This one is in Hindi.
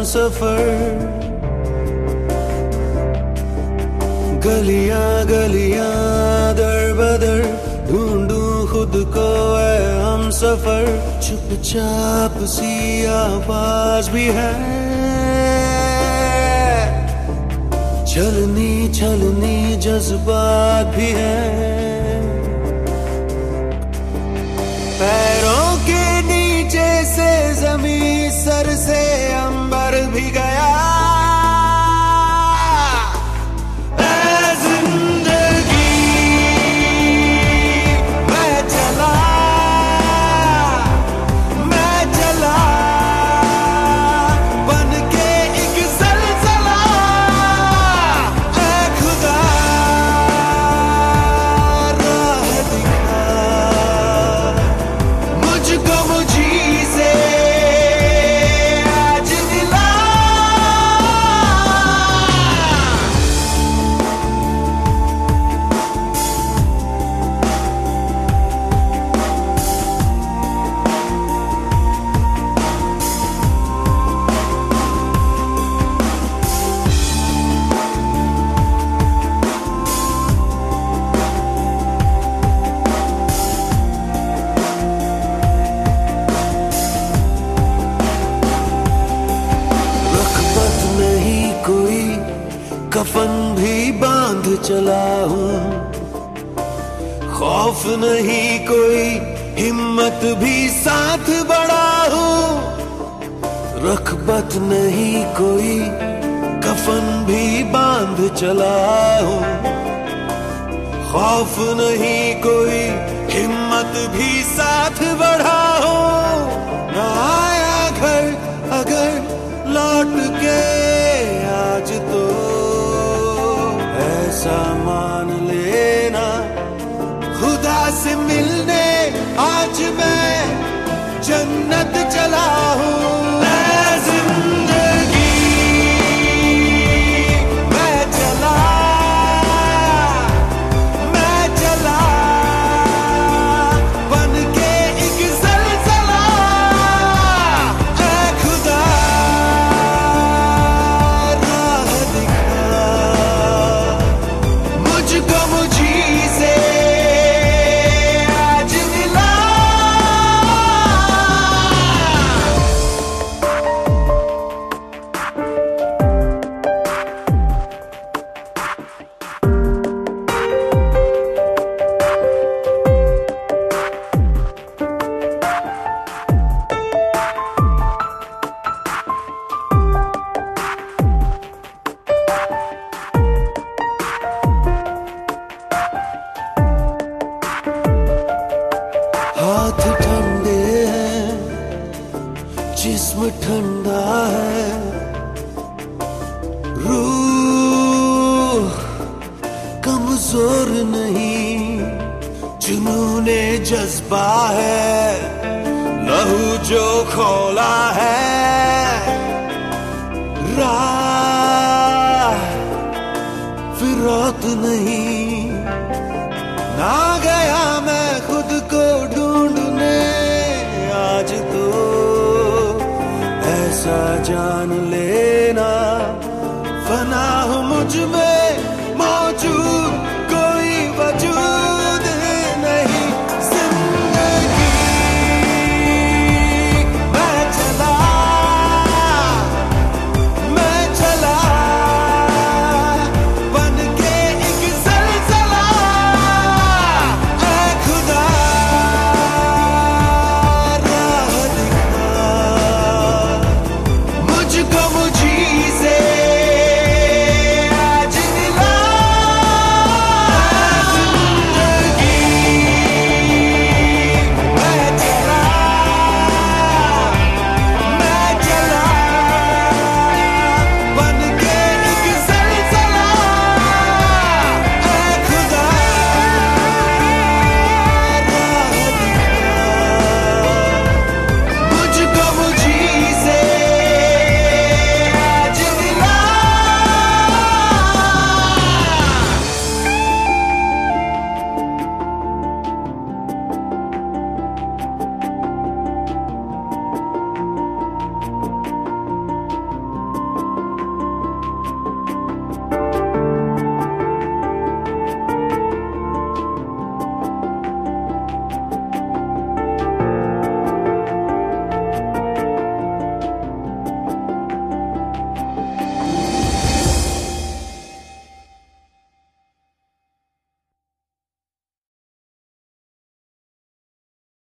सफर। गलियां गलियां दर बदर ढूंढूं खुद को है हम सफर। चुपचाप सी आवाज भी है, छलनी छलनी जज्बात भी है। पैरों के नीचे से जमीन, सर से अंबर भी गया। कफन भी बांध चला हूँ, खौफ नहीं कोई, हिम्मत भी साथ बढ़ा हूँ। रखबत नहीं कोई, कफन भी बांध चला हूँ। खौफ नहीं कोई, हिम्मत भी साथ बढ़ा हूँ। ना आया घर अगर लौट के आज तो ऐसा मान लेना, खुदा से मिलने आज मैं जन्नत चला हूँ। हाथ ठंडे हैं, जिस्म ठंडा है, रूह कमजोर नहीं, जुनूने जज्बा है, लहू जो खोला है। राह फिरौत नहीं, ना गया मैं खुद को